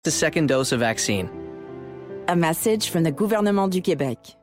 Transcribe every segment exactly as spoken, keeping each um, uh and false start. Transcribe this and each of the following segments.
the second dose of vaccine. A message from the Gouvernement du Québec.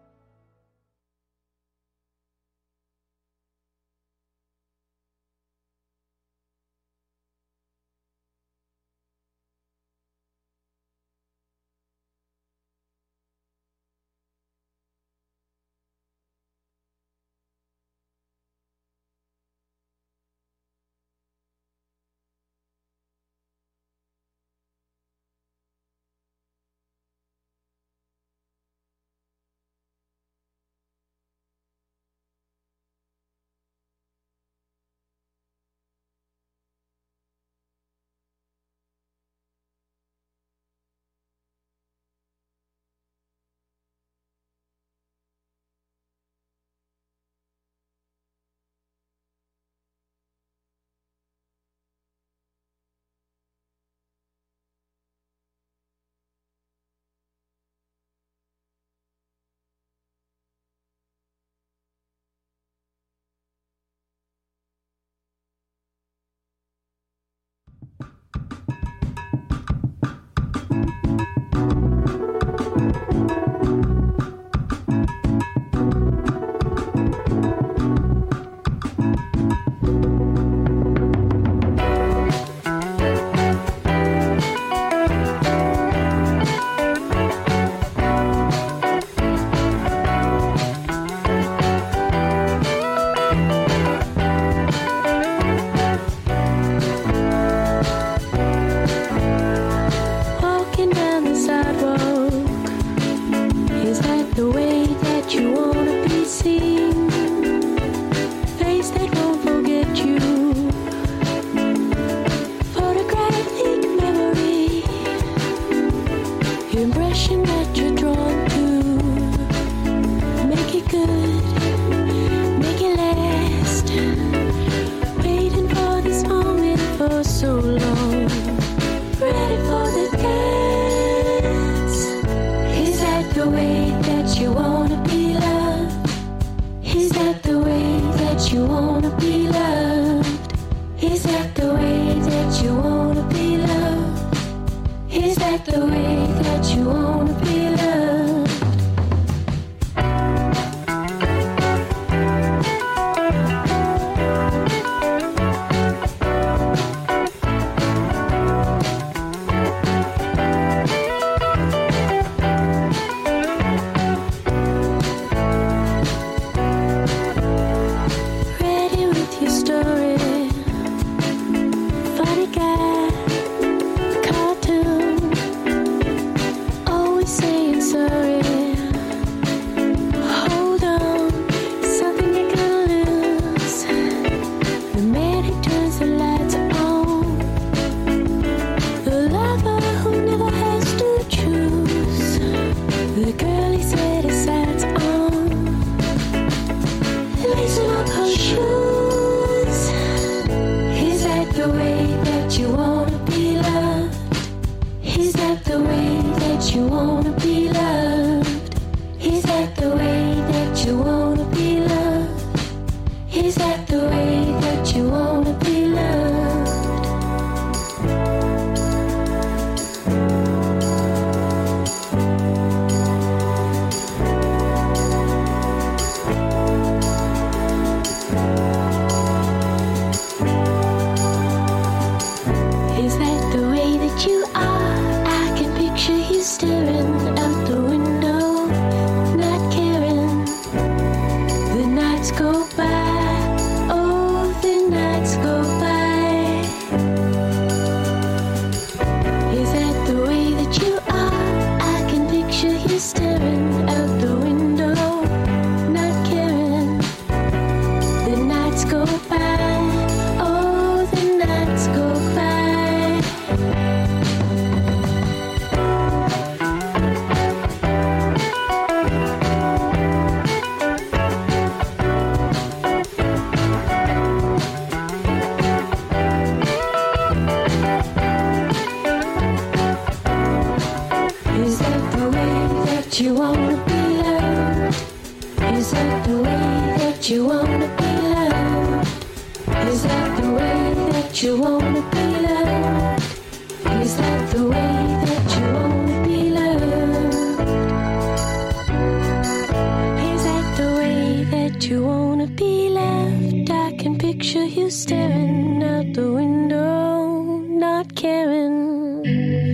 You wanna be loved? Is that the way that you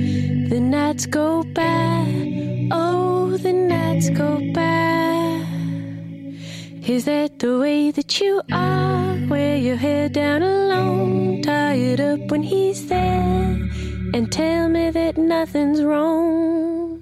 The nights go by, oh, the nights go by. Is that the way that you are? Wear your hair down alone, tie it up when he's there, and tell me that nothing's wrong.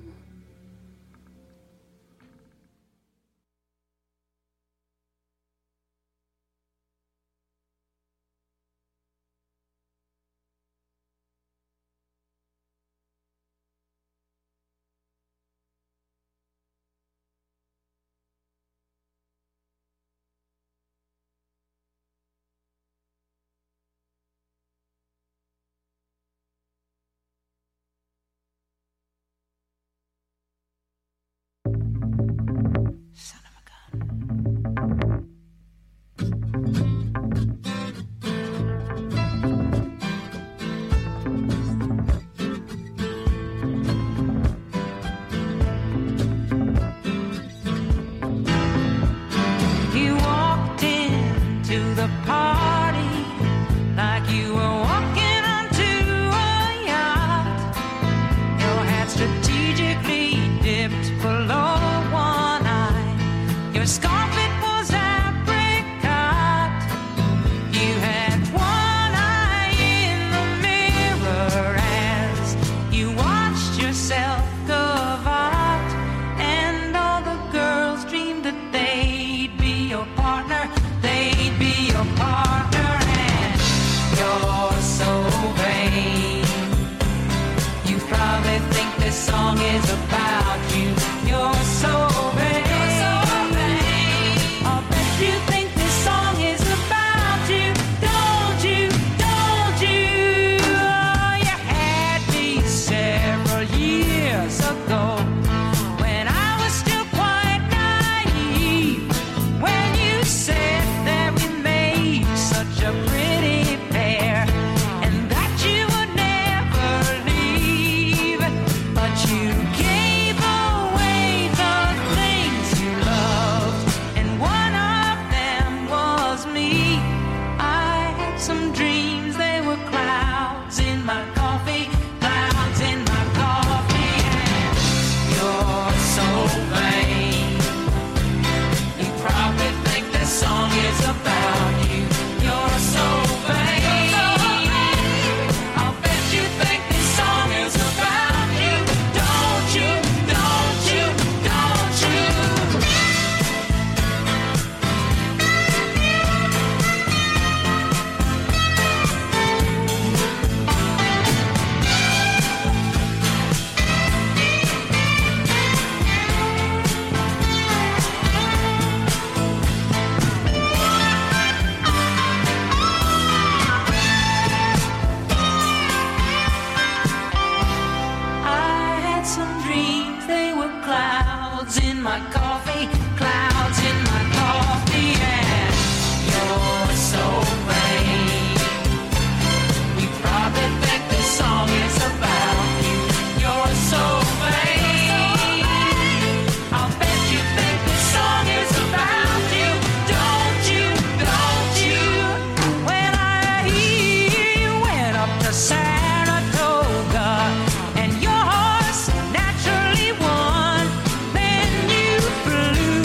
And your horse naturally won. Then you flew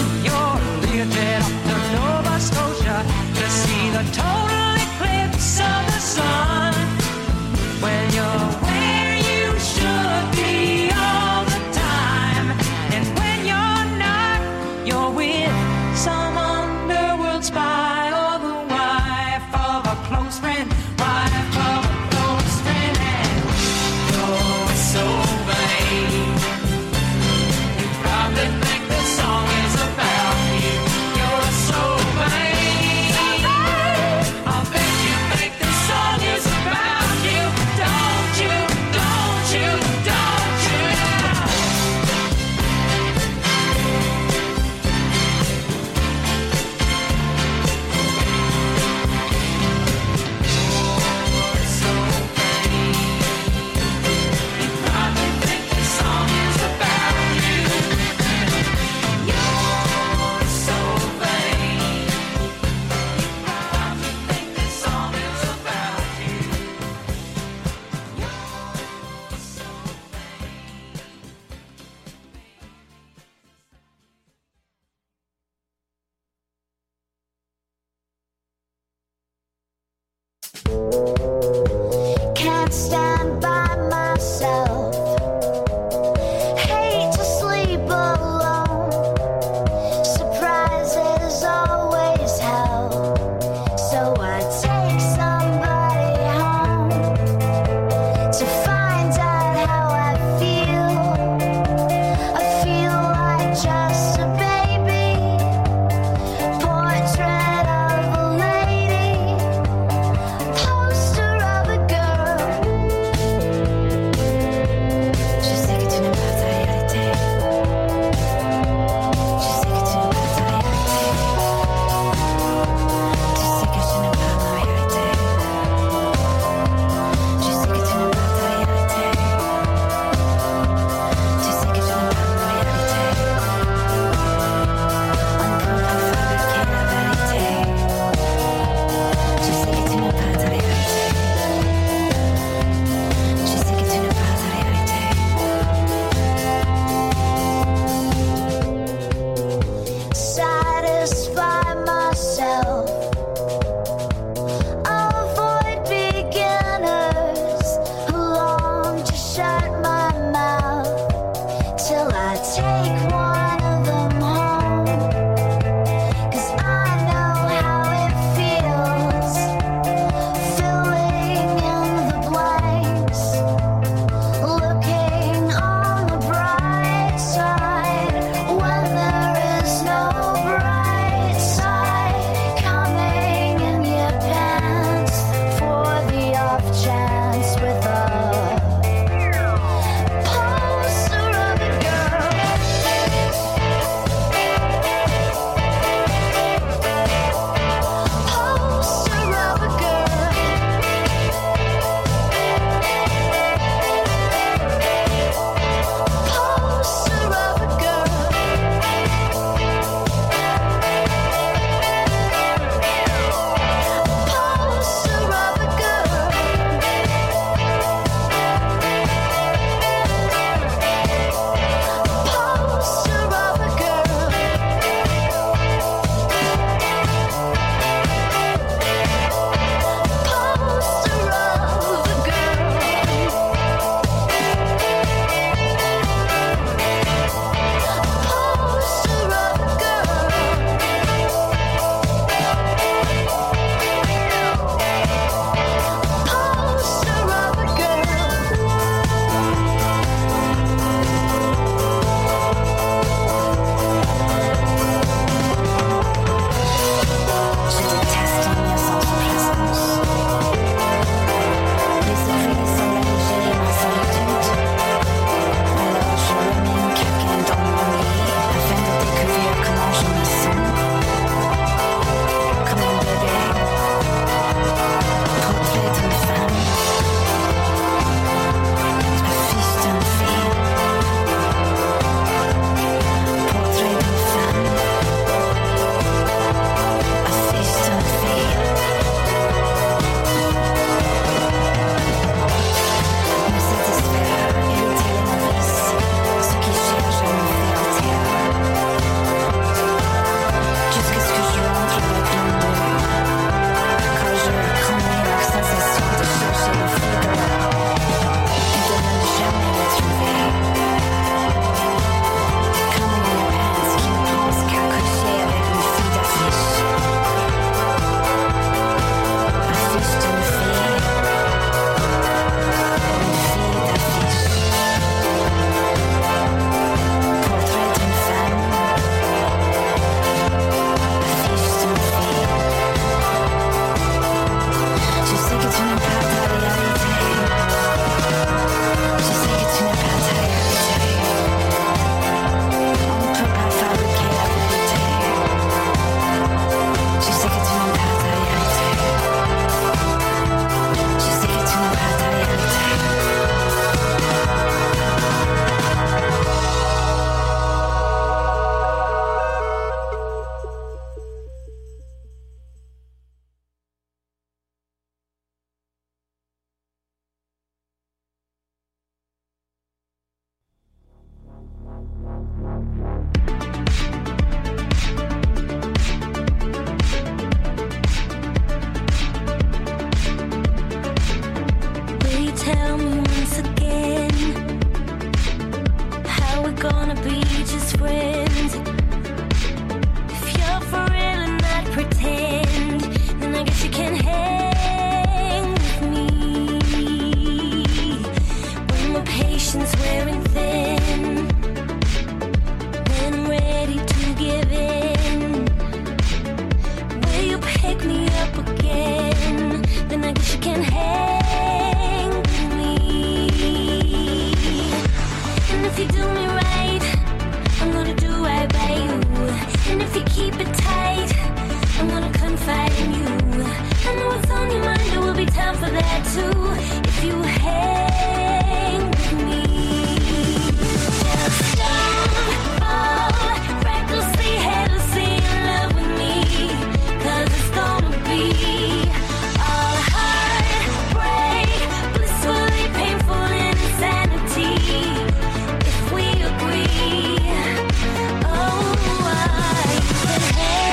If we agree, oh, I can have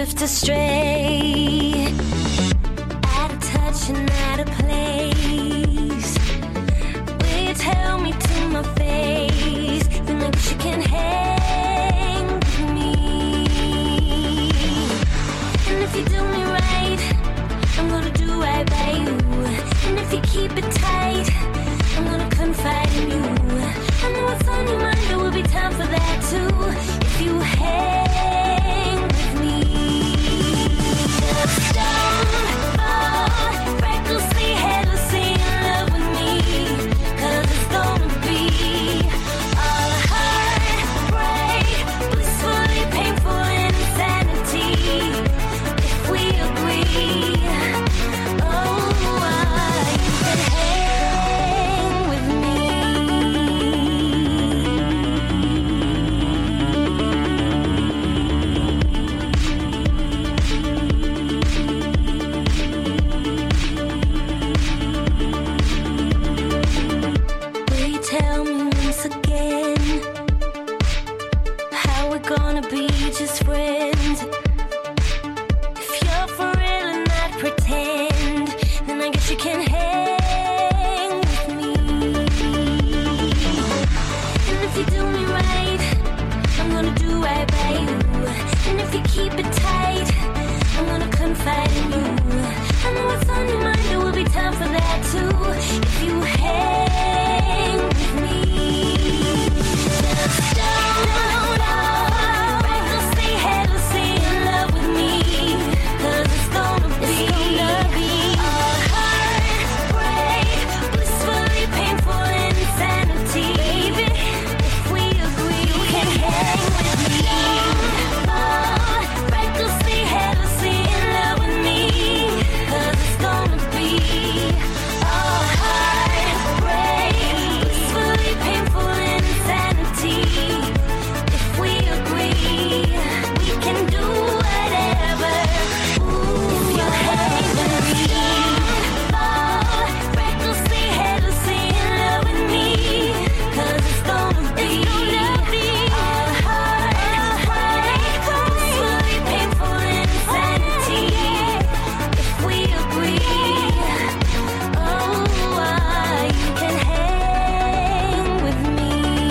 left astray, out of touch and out of place. Will you tell me to my face, then I guess you can hang with me. And if you do me right, I'm gonna do right by you. And if you keep it tight, I'm gonna confide in you. I know what's on your mind, there will be time for that too. If you hang with me, just don't fall recklessly, headlessly in love with me. Cause it's gonna be all heartbreak, blissfully painful insanity. If we agree, oh, you can hang with me. Will you tell me once again how we're gonna be just friends? If you're for real and not pretend, then I guess you can hang with me. And if you do me right, I'm gonna do right by you. And if you keep it tight, I'm gonna confide in you. I know what's on your mind, there will be time for that too. If you hang with me, just don't fall recklessly, headlessly in love with me. Cause it's gonna be all heartbreak, blissfully painful insanity. Baby, if we agree, you can hang with me. Fall recklessly, headlessly in love with me. Cause it's gonna be all heartbreak, blissfully painful insanity. If we agree, we can do whatever. Ooh, if you hang with me, fall recklessly, headlessly in love with me. Cause it's gonna be all heartbreak, blissfully painful insanity. If we agree, oh, you can hang with me.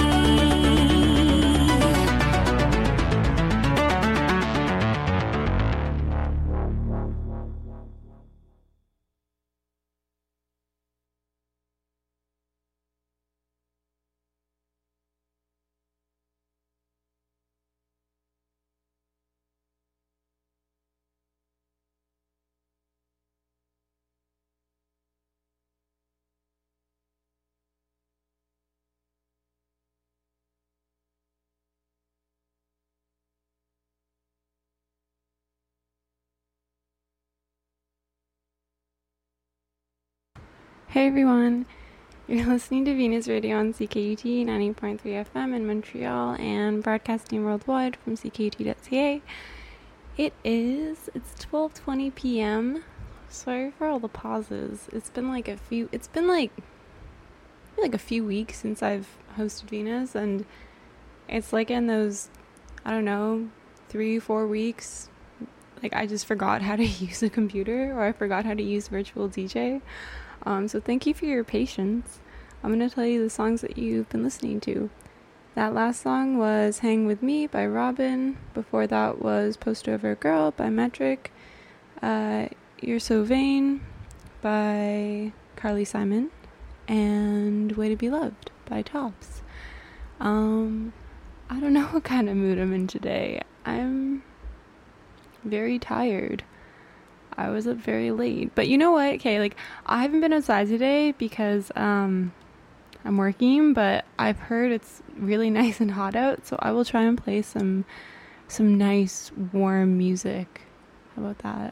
Hey everyone, you're listening to Venus Radio on C K U T ninety point three F M in Montreal and broadcasting worldwide from C K U T dot C A. It is, it's twelve twenty p.m. Sorry for all the pauses. It's been like a few, it's been like, like a few weeks since I've hosted Venus, and it's like in those, I don't know, three, four weeks, like I just forgot how to use a computer, or I forgot how to use Virtual D J. Um, so thank you for your patience. I'm going to tell you the songs that you've been listening to. That last song was Hang With Me by Robin. Before that was Post Over Girl by Metric. Uh, You're So Vain by Carly Simon. And Way to Be Loved by Tops. Um, I don't know what kind of mood I'm in today. I'm very tired. I was up very late. But you know what? Okay, like, I haven't been outside today because um, I'm working, but I've heard it's really nice and hot out, so I will try and play some some nice, warm music. How about that?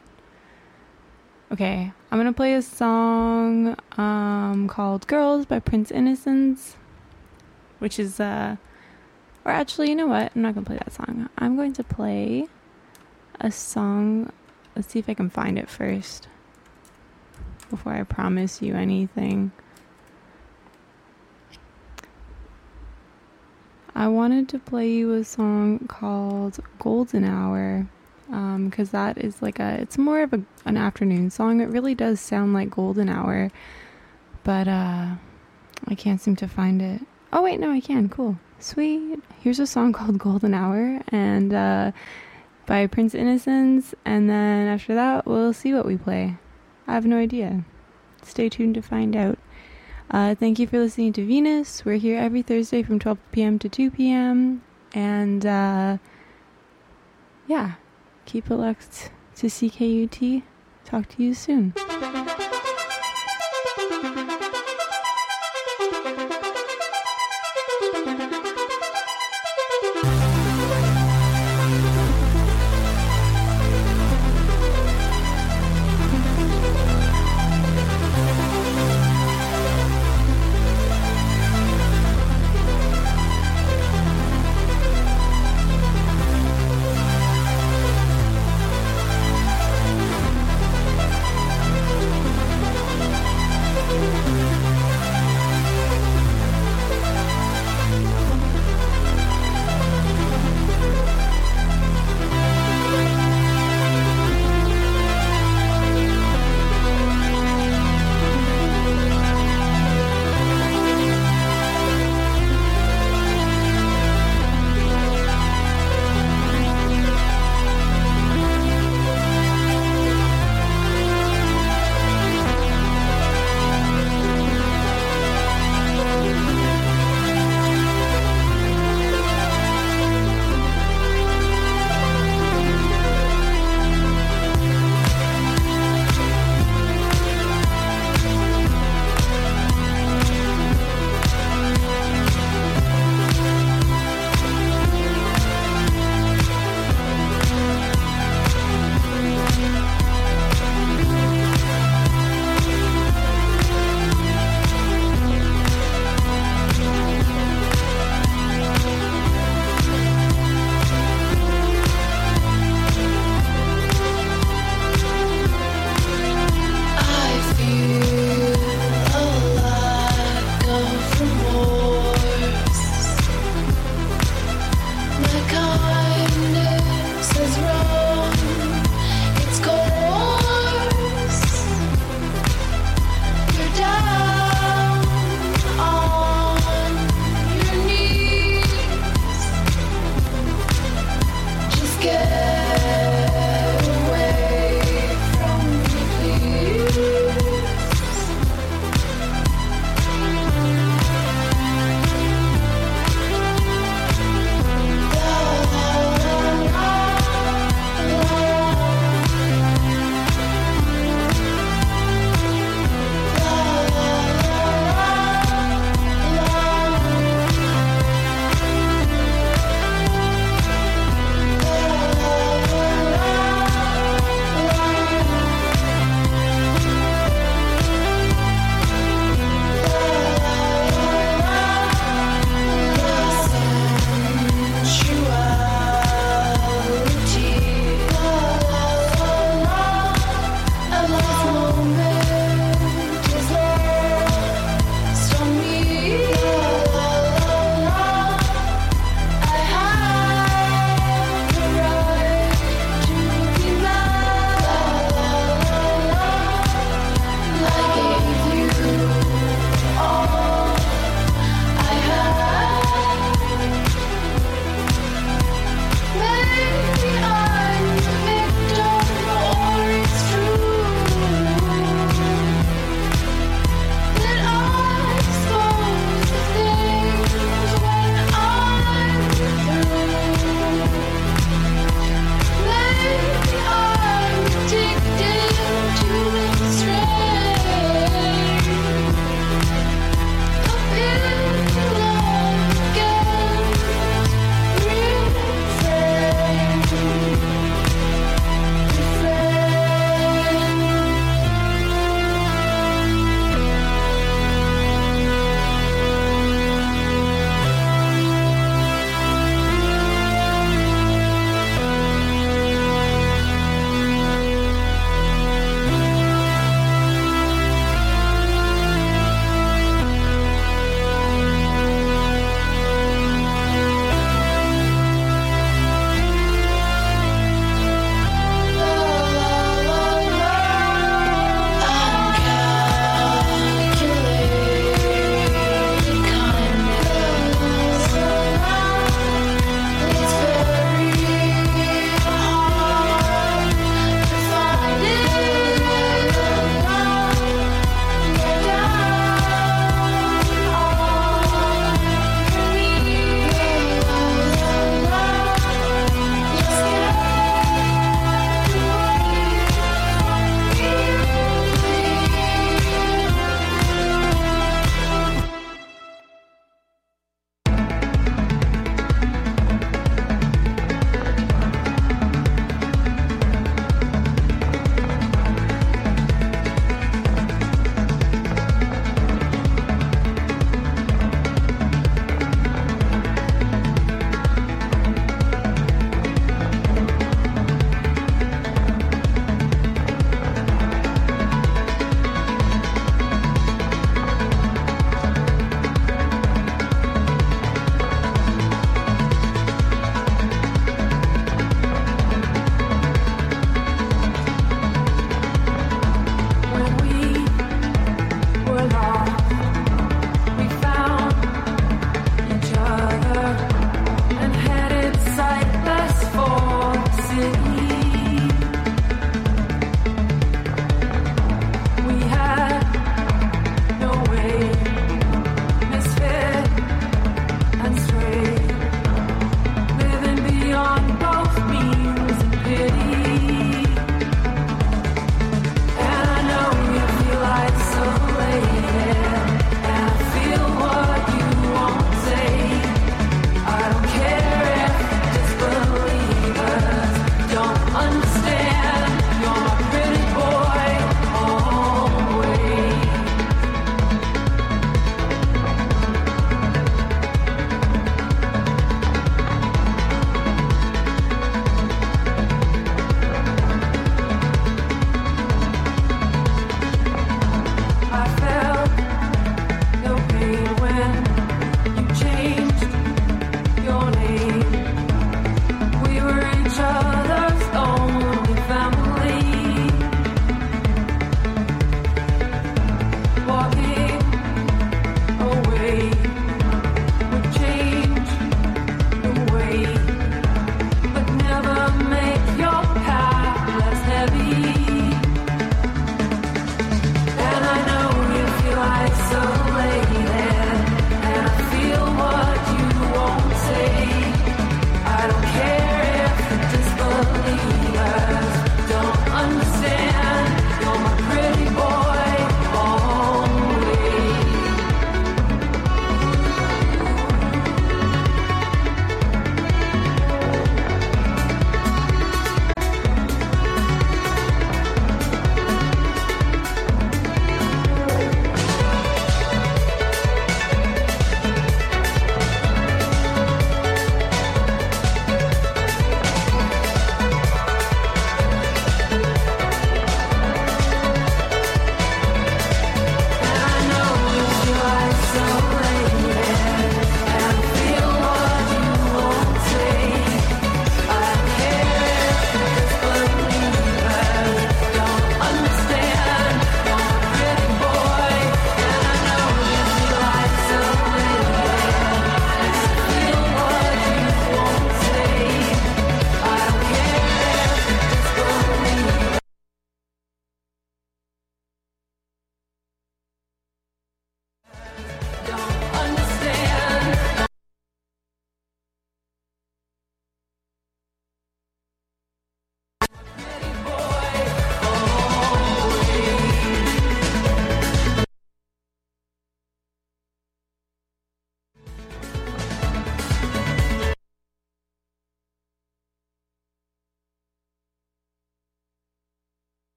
Okay, I'm gonna play a song um, called Girls by Prince Innocence, which is, uh, or actually, you know what? I'm not gonna play that song. I'm going to play a song. Let's see if I can find it first before I promise you anything. I wanted to play you a song called Golden Hour um, because that is like a, it's more of a, an afternoon song. It really does sound like Golden Hour, but uh, I can't seem to find it. Oh wait, no, I can. Cool. Sweet. Here's a song called Golden Hour, and uh, by Prince Innocence, and then after that, we'll see what we play. I have no idea. Stay tuned to find out. Uh, thank you for listening to Venus. We're here every Thursday from twelve p.m. to two p.m. And, uh, yeah, keep it locked to C K U T. Talk to you soon. Thank you.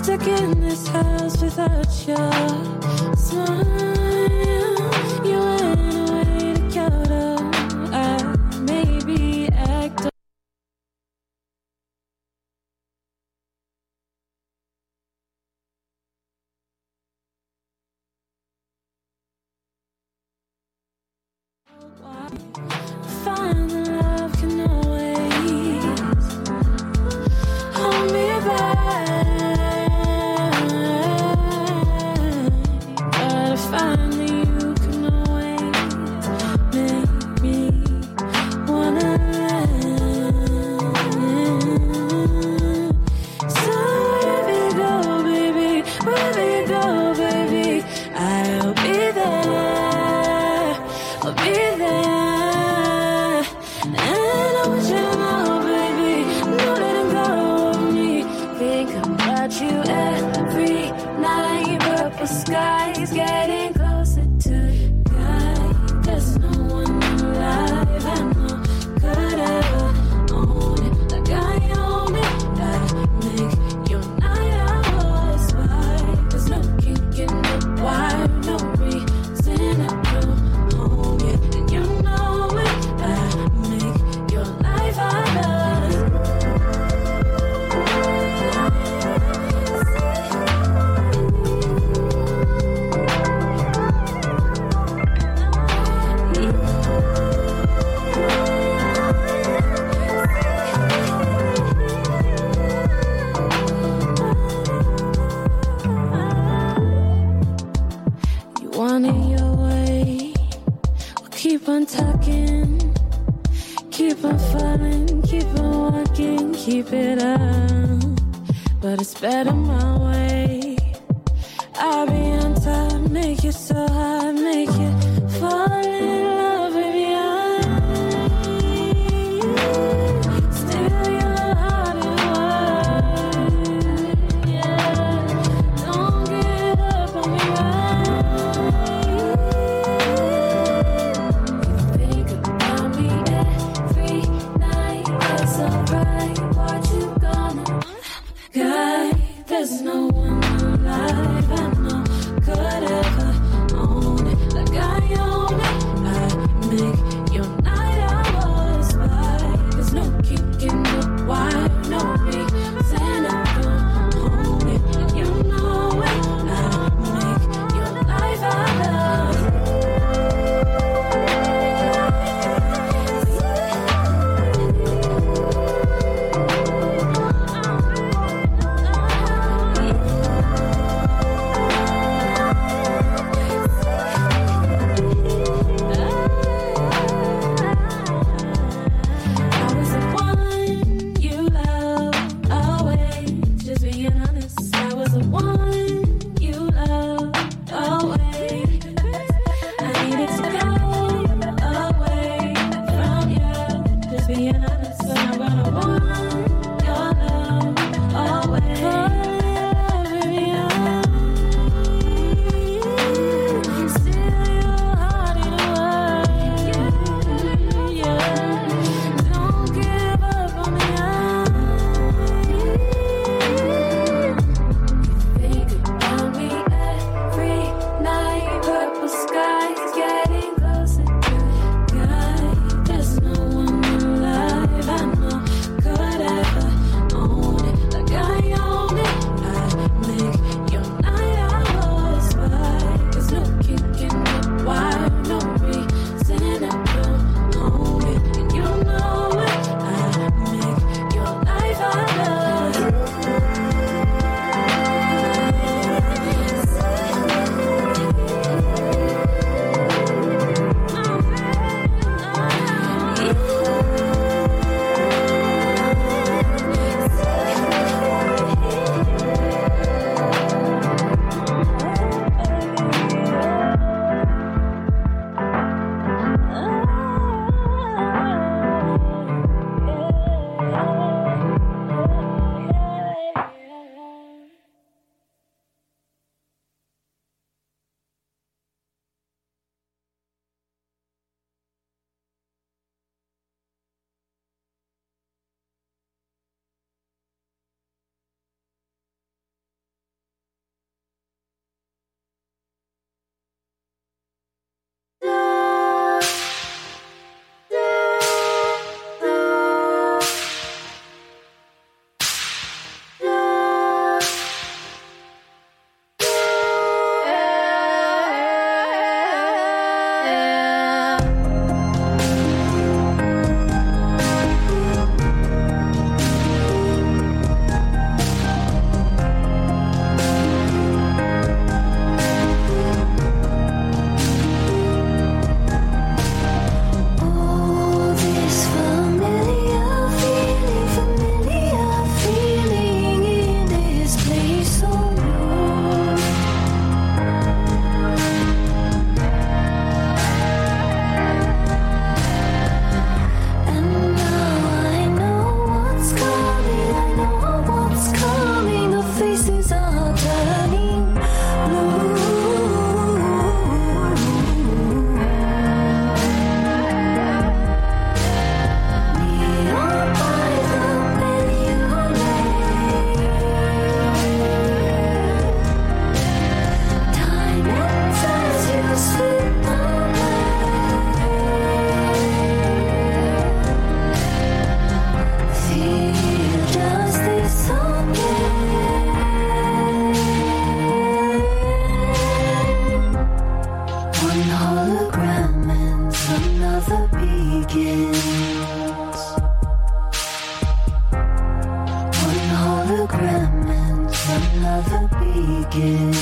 stuck in this house without your smile. You went away to Kyoto. I maybe act. Find the love can always hold me back. Gotta find that you can always make me wanna land. So wherever you go, baby, wherever you go, baby, I'll be there. I'll be there. You every night, purple skies getting closer to the sky. There's no one alive I know could ever own it like I own it. Gotta make your night hours wide. There's no kink in the wire, no reason to go home yet. And you know it. Gotta make your life harder. Want it your way, we'll keep on talking, keep on falling, keep on walking, keep it up, but it's better my way. I'll be on top, make you so hot, make you fall in love, baby. I steal your heart and world, yeah. Don't give up on me, right? There's no one alive I know could ever own it like I own it. I make your night hours by. There's no kick in the wire, no reason to go home it. And you know it. I make your life harder. Think another begins.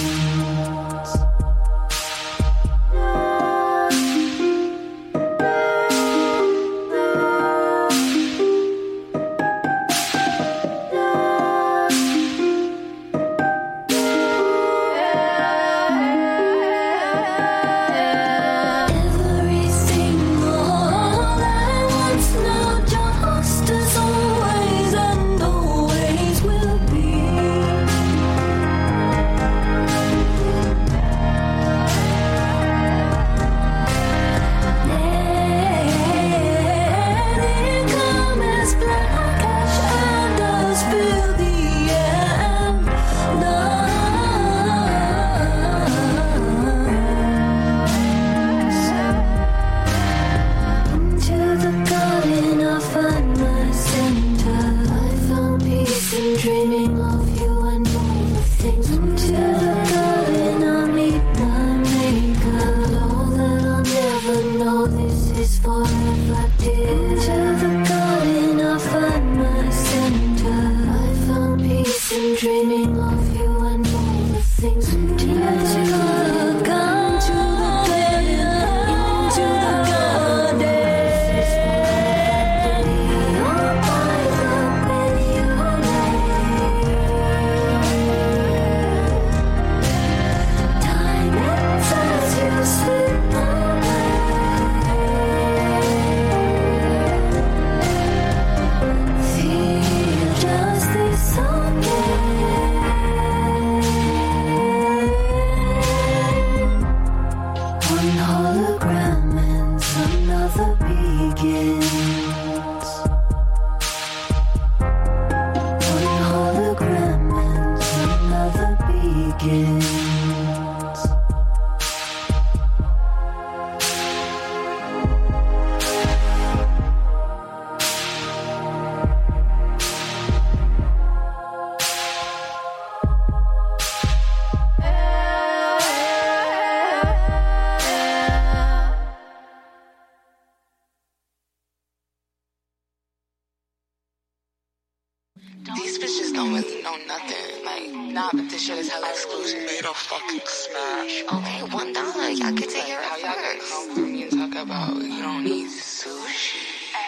These bitches don't really know nothing. Like, nah, but this shit is hella exclusive. Made a fucking smash. Okay, one dollar. Y'all get to hear it first. How y'all gonna come through me and talk about you don't need sushi?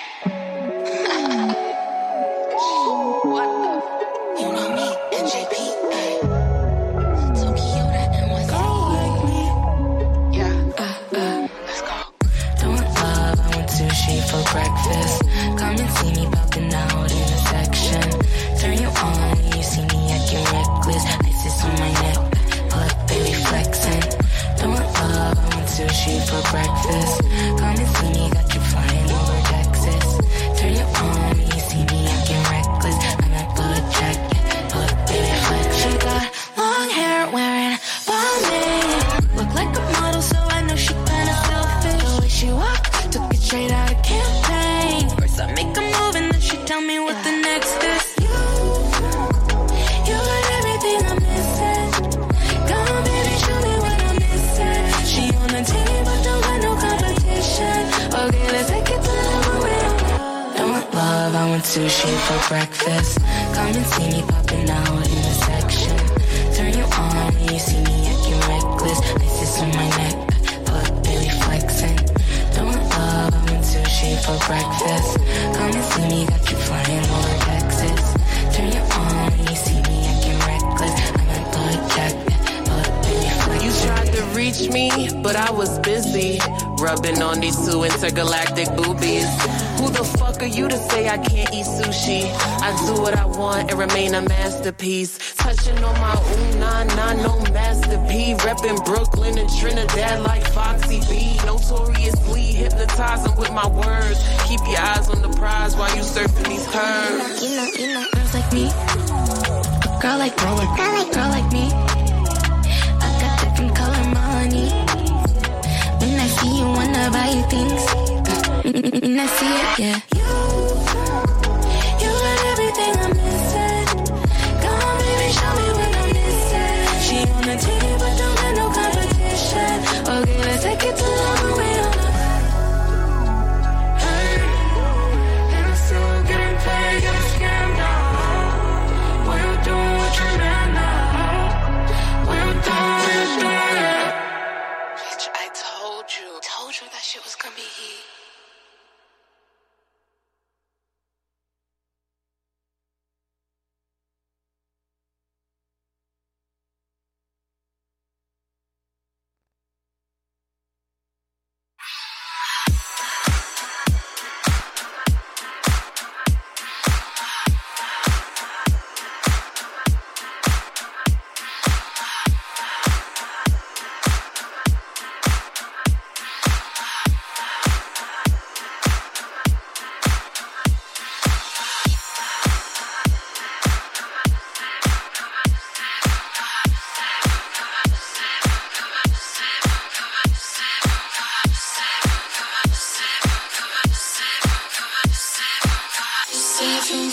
What the? You know me, N J P. Tokyo, that N Y C. Go like me. Yeah. Uh, uh. Let's go. Don't love, I want sushi for breakfast. Come and see me popping out in the section. Turn you on, you see me acting reckless. Isis on my neck, pull up, baby, flexing. Don't love, I want sushi for breakfast. Come and see me, got you flying over Texas. Turn you on, you see me acting reckless. I'm a bullet jacket, pull up, baby, flex. She got long hair, wearing balmain. Look like a model, so I know she kinda selfish. The way she walk, took it straight out of campaign. First I make a move and then she tell me what the next is. I want sushi for breakfast. Come and see me popping out in the section. Turn you on and you see me acting reckless. Isis on my neck, pull up, baby, flexing. Don't love, I want sushi for breakfast. Come and see me, got you flying over Texas. Turn you on and you see me acting reckless. I'm a bullet jacket, pull up, baby, flexing. You tried to reach me, but I was busy rubbing on these two intergalactic boobies. Who the fuck are you to say I can't eat sushi? I do what I want and remain a masterpiece. Touching on my ooh, nah, nah, no Master P. Reppin' Brooklyn and Trinidad like Foxy B. Notoriously hypnotizing with my words. Keep your eyes on the prize while you surfing these curves. You know, you know, girls like me. A girl like, girl like, girl like, girl like me. I got different color money. When I see you, wanna buy you things. And I see it, yeah. You, you got everything I'm missing. Come on, baby, show me what I'm missing. She on the team, but don't got no competition. Okay, let's take it to the way on the hey, and I'm still getting paid, getting scammed now. What you doing with your man now?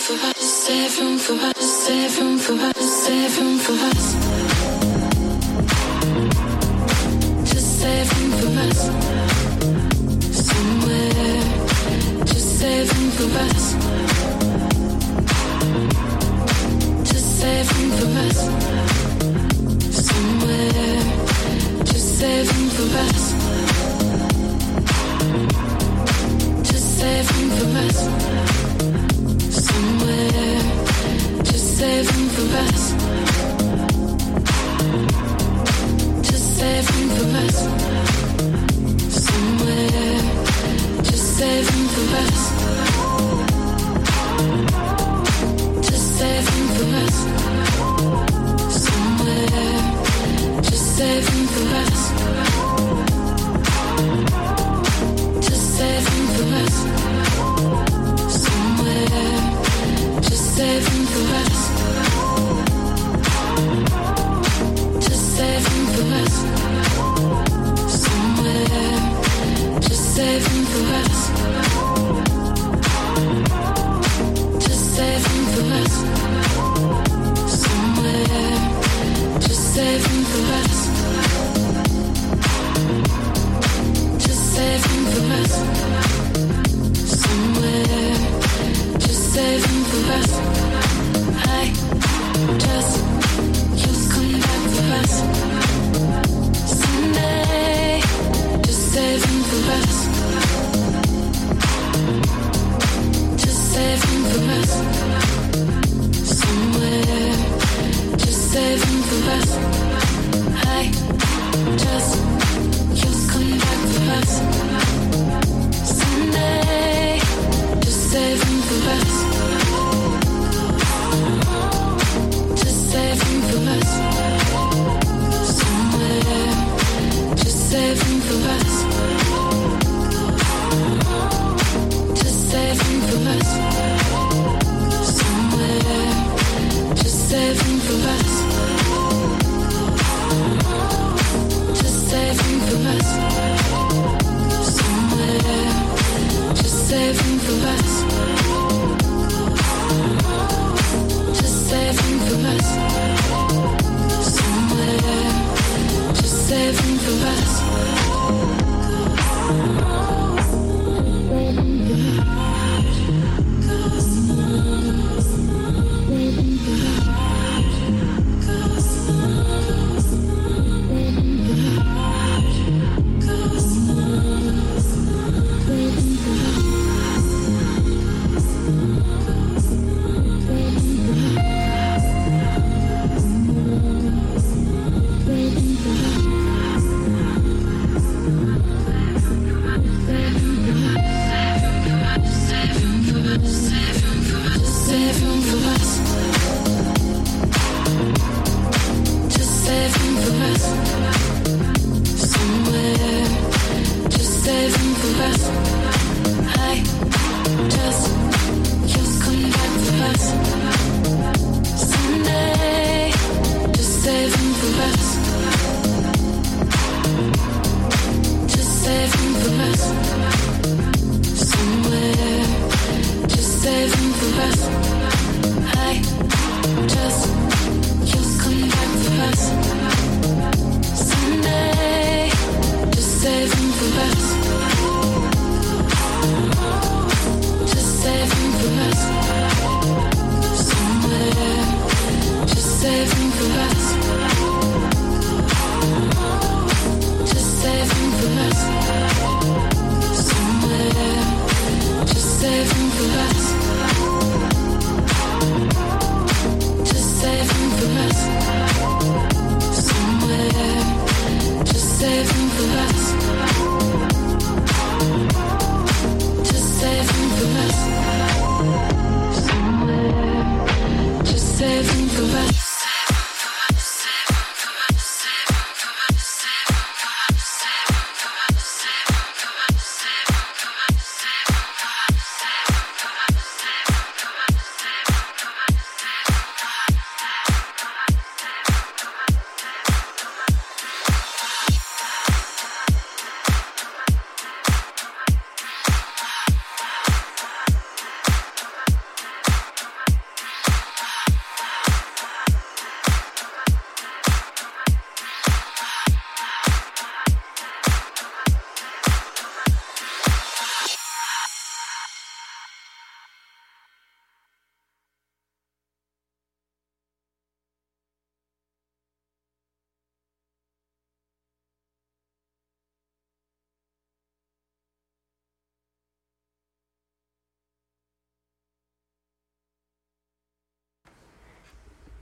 Somewhere, just saving the best.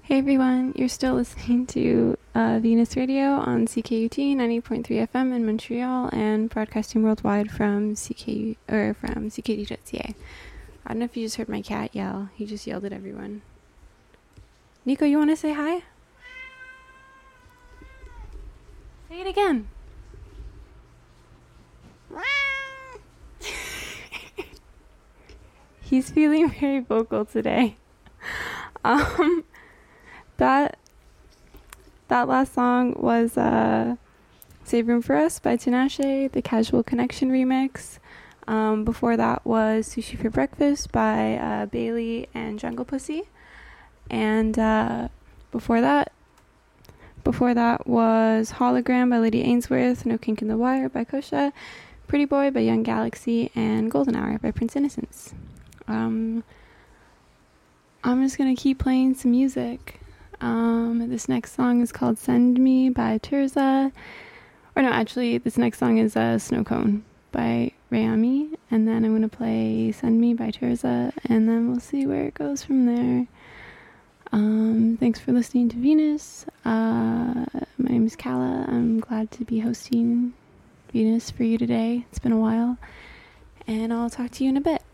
Hey everyone, you're still listening to uh, Venus Radio on C K U T ninety point three F M in Montreal and broadcasting worldwide from C K U or from C K U T dot C A. I don't know if you just heard my cat yell. He just yelled at everyone. Nico, you want to say hi? Say it again. He's feeling very vocal today. Um, that that last song was uh, Save Room for Us by Tinashe, the Casual Connection remix. Um, before that was Sushi for Breakfast by uh, Bailey and Jungle Pussy. And uh, before that, before that was Hologram by Lydia Ainsworth, No Kink in the Wire by Kosha, Pretty Boy by Young Galaxy, and Golden Hour by Prince Innocence. Um, I'm just gonna keep playing some music. Um, this next song is called Send Me by Tirza. Or no, actually, this next song is uh, Snow Cone by Rayami. And then I'm gonna play Send Me by Tirza, and then we'll see where it goes from there. Um, thanks for listening to Venus. Uh, my name is Kala. I'm glad to be hosting Venus for you today. It's been a while. And I'll talk to you in a bit.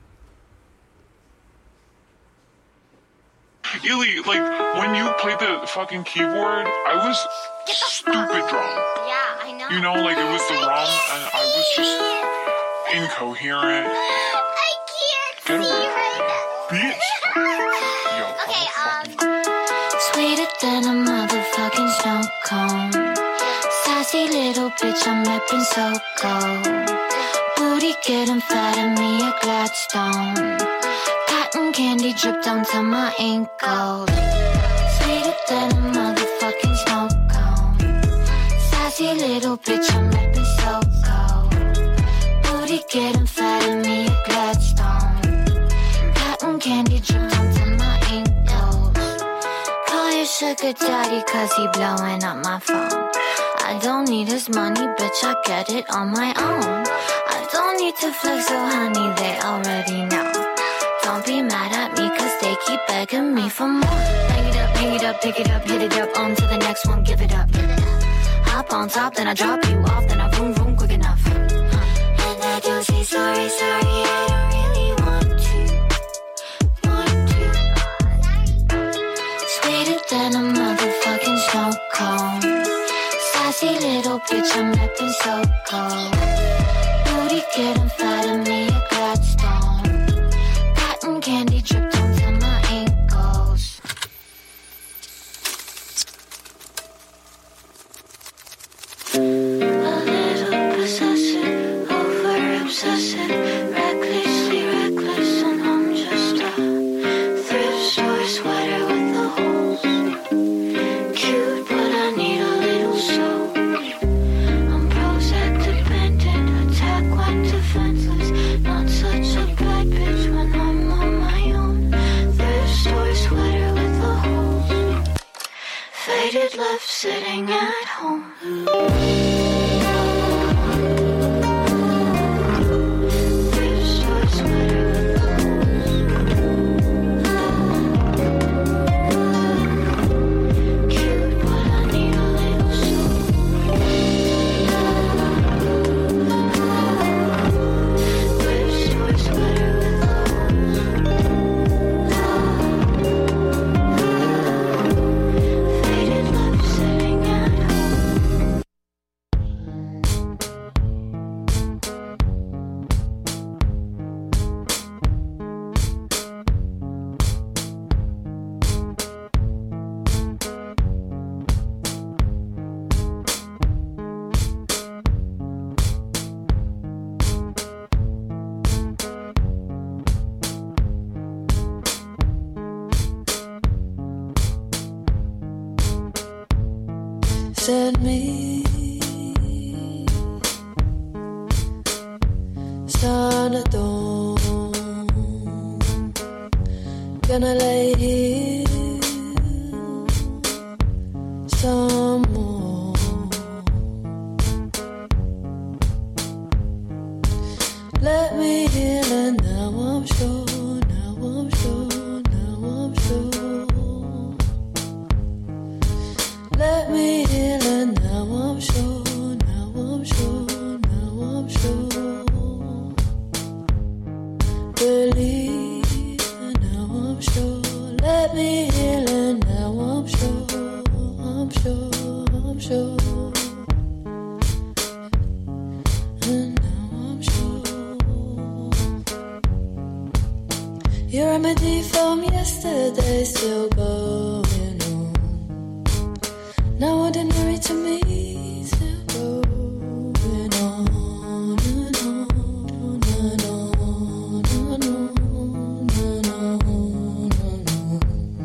Illy, like, when you played the fucking keyboard, I was stupid drunk. Yeah, I know. You know, like, it was the wrong, and I was just incoherent. I can't Get see away right from now. me, bitch. Yo, Okay, um... Sweeter than a motherfucking snow cone. Sassy little bitch, I'm reppin' so cold. Booty getting fat and me a Gladstone. Cotton candy dripped onto my ankles. Sweeter than a motherfucking snow cone. Sassy little bitch, I'm reppin' so cold. Booty getting fat and me a Gladstone. Cotton candy dripped onto my ankles. Call your sugar daddy cause he blowing up my phone. I don't need his money, bitch, I get it on my own. I don't need to flex, so honey, they already know. Don't be mad at me, cause they keep begging me for more. Bang it up, hang it up, pick it up, hit it up, on to the next one, give it up. Hop on top, then I drop you off, then I vroom vroom quick enough. And I do say sorry, sorry, I don't really want to, want to. Sweeter than a motherfucking snow cone. Sassy little bitch, I'm reppin' so cold. Booty getting fat and me a Gladstone. Cotton candy dripped onto my ankles. A little possessive, over obsessive, recklessly reckless, and I'm just a thrift store sweater with the holes. Cute, but I need a little soul. I'm Prozac dependent, attack when defenseless. Not such a bad bitch when I'm on my own. Thrift store sweater with the holes. Faded left sitting at home. Thrift store sweater with the holes. Cute, but I need a little soul. Thrift store sweater with the holes. Faded left sitting at home. Send me sun at dawn. Gonna lay here some more. Let me in and now I'm sure, now I'm sure, now I'm sure. sure. And now I'm sure. Your remedy from yesterday still going on. Now ordinary to me still going on and on and on and on and on and on.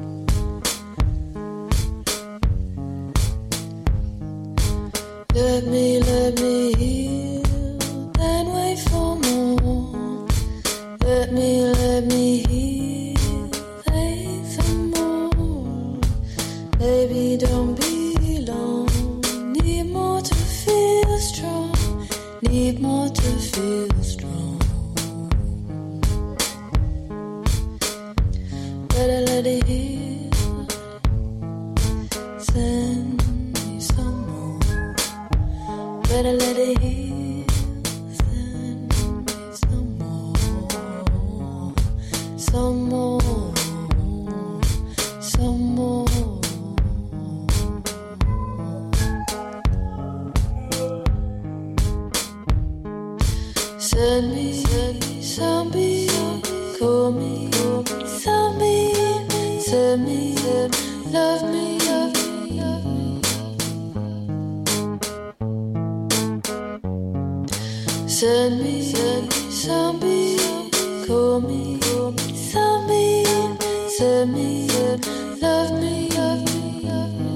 Let me, let me heal, then wait for more. Let me, let me heal, wait for more. Baby, don't be long. Need more to feel strong. Need more to feel strong. Better let it heal. Send me some more. Better let it heal. Send me some more. Some more. Some more. Send me, send me some beat. Call me, some beat. Send me, love me, love me, love me. Send me, send me some beat. Call me, some beat. Send me, love me, love me, love me.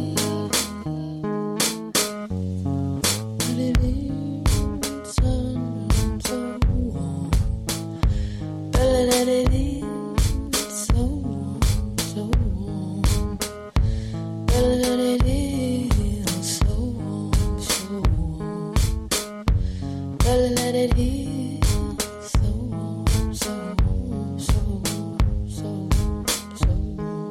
Let it be sun, so warm. Better let it be so warm, so warm. Better let it be so warm, so warm. Better let it be so warm, so warm, so warm, so warm, so warm.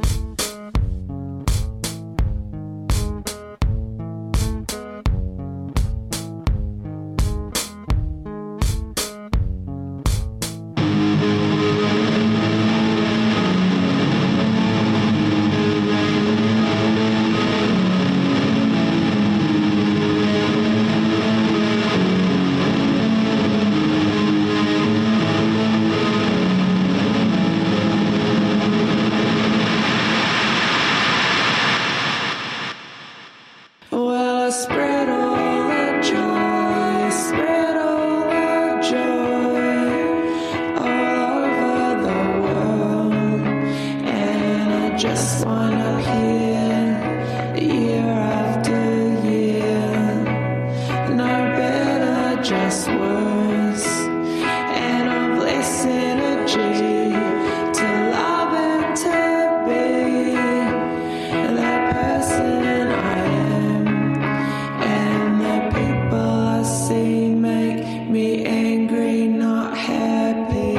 Well, I spread all the joy, spread all the joy all over the world, and I just wanna hear year after year, no better, just worse, and I'm blessed energy to love and to be that person I am. And the people I see make me angry, not happy.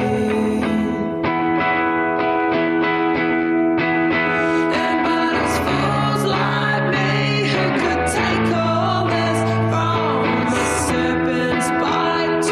And but it's fools like me who could take all this from the serpent's bite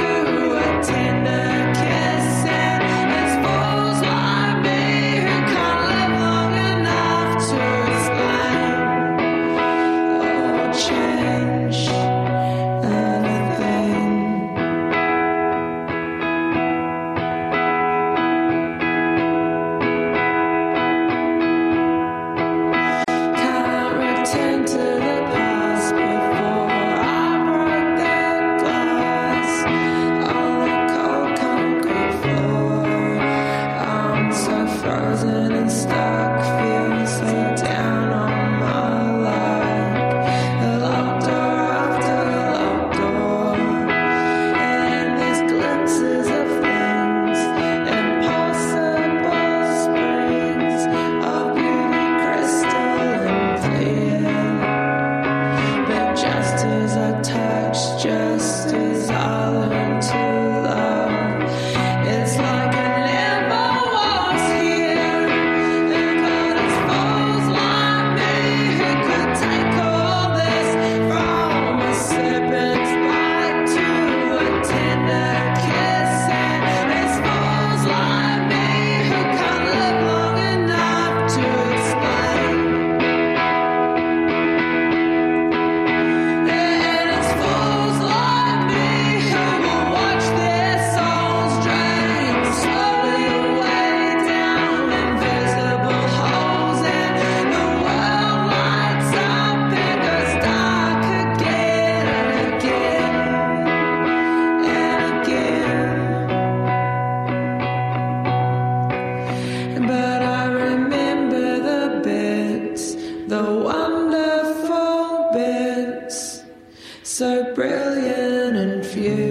so brilliant and few.